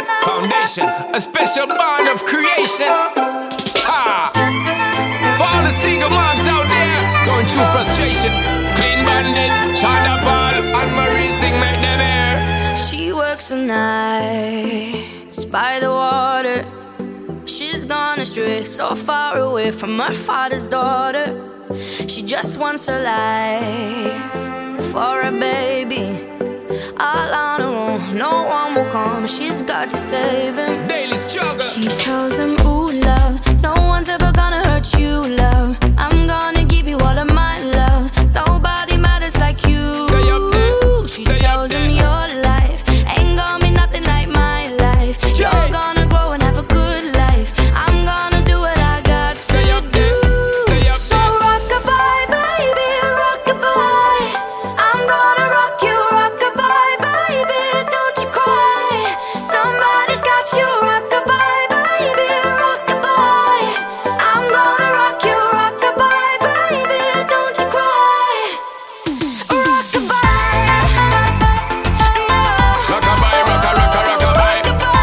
Foundation, a special bond of creation. Ha! For all the single moms out there going through frustration, Clean Bandit, China Paul, and Marie thing make them air. She works the nights by the water. She's gone astray, so far away from her father's daughter. She just wants a life for a baby. All on her own, no one will come. She's got to save him. Daily struggle. She tells him, ooh, love, no one's ever gonna hurt you, love. I'm gonna give you all of my love. Nobody matters like you. Stay up there. She Stay tells up him there. your life ain't gonna be nothing like my life. You're gonna grow and have a good life. I'm gonna do what I got Stay to up do. there. Stay up So there. rock-a-bye, baby, rock-a-bye. I'm gonna rock you, rock-a-bye, baby, don't you cry. Somebody's got you, rock-a-bye, baby, rock-a-bye. I'm gonna rock you, rock-a-bye, baby, don't you cry. Rock-a-bye, no. Rockabye, rocka, rocka, rockabye.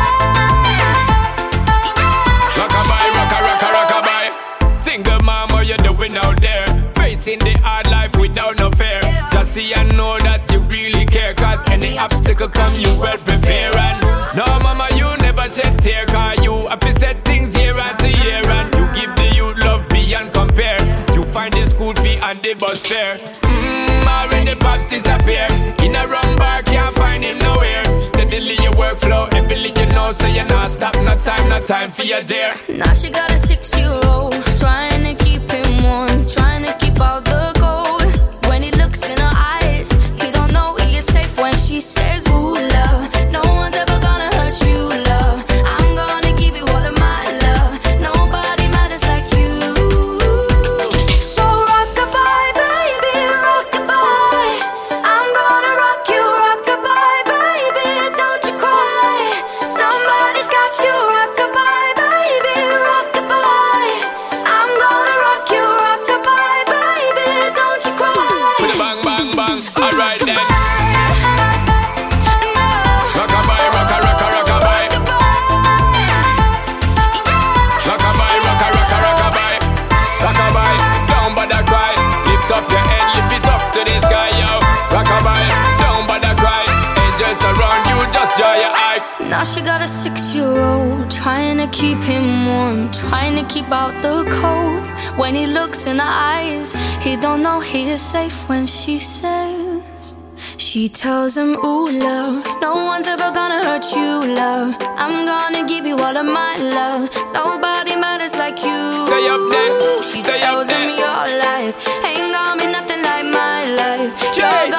Rockabye, rocka, rocka, rockabye. Single mom, what you doing out there? Facing the hard life without no fear. Just see and know that you really care. Cause any obstacle come, you well prepare. And no, mama, you never shed tear. Cause you have to set things year after year. And you give the youth love beyond compare. You find the school fee and the bus fare. Already pops disappear. In a wrong bar, can't find him nowhere. Steadily your workflow, everything you know. So you not stop, no time for your dear. Now she got a 6-year-old, trying to keep him warm, trying to keep out the cold. When he looks in her eyes, he don't know he is safe when she says, ooh, love, no one's ever gonna hurt you, love. I'm gonna give you all of my love. Nobody matters like you. So rock-a-bye, baby, rock-a-bye. I'm gonna rock you, rock-a-bye, baby, don't you cry. Somebody's got you, rock-a-bye, baby, rock-a-bye. I'm gonna rock you, rock-a-bye, baby, don't you cry. With a bang, bang, bang. Alright then. No. Rockabye, rocka, rocka, rockabye. Rockabye, rocka, rocka, rockabye. Rockabye, don't bother cry. Lift up your head, lift it up to the sky, yo. Rockabye, don't bother cry. Angels around you, just dry your eye. Now she got a 6-year-old, trying to keep him warm, trying to keep out the cold. When he looks in her eyes, he don't know he is safe when she says. She tells him, ooh, love, no one's ever gonna hurt you, love. I'm gonna give you all of my love. Nobody matters like you. Stay up there. She Stay up tells him there. your life ain't gonna be nothing like my life. Jay. You're